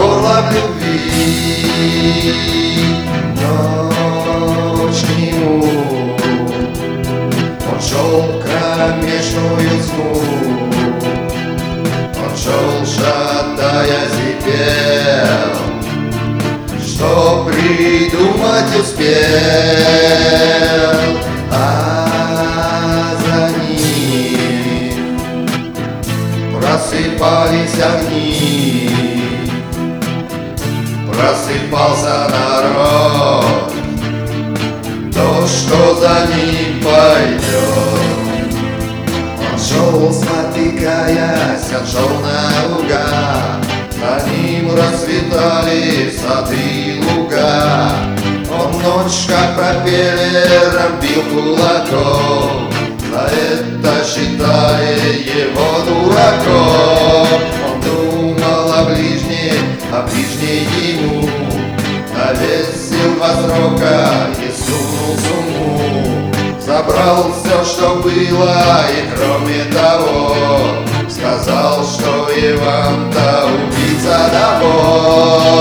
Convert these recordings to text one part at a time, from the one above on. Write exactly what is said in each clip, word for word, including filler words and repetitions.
горло в любви. Ночь к нему, он шел в кромешную тьму, он шел, шатаясь и пел, что придумать успел. А за ним просыпались огни, просыпался народ. То, что за ним пойдет. Он шел, спотыкаясь, он шел наугад, за ним расцветали сады и луга. Он ночь, как пропеллером, бил кулаком, за это считали его дураком. Он думал о ближнем, а ближний ему навесил два срока и сунул сумму. Забрал все, что было, и кроме того сказал, что Иван-то убийца домой.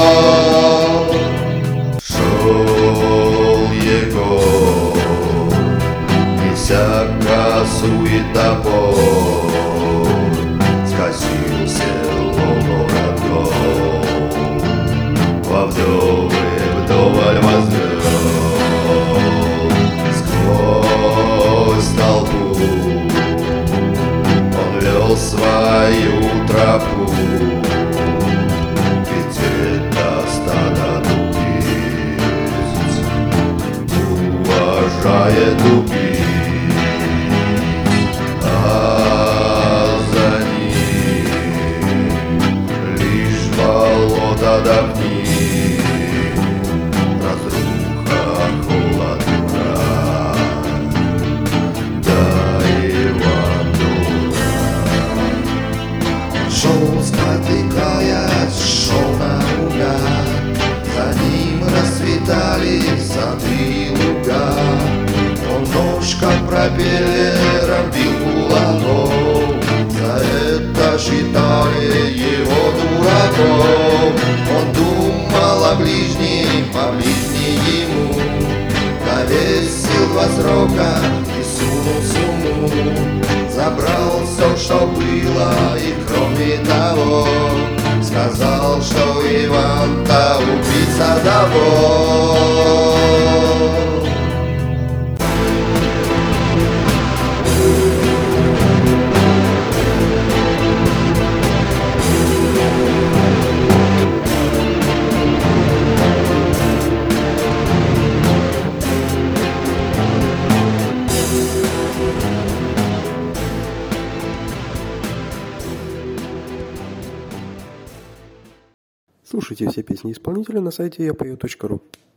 Шел Егор, неся косу и топор, скосил село городов, во вдовы вдоволь возвел. Сквозь толпу он вел свою тропу, ведь это стадо убийц уважает убийц. А за ним лишь болото да пни, разруха, холод, мрак, да Иван дурак. Шел, спотыкаясь, шел наугад, за ним расцветали сады и луга. Он нож, как пропеллером, бил кулаком, за это считали его дураком. Он думал о ближнем, а ближний ему навесил два срока и сунул сумму. Забрал все, что было, и кроме того сказал, что Иван-то убийца домой. Слушайте все песни исполнителя на сайте я пою точка ру.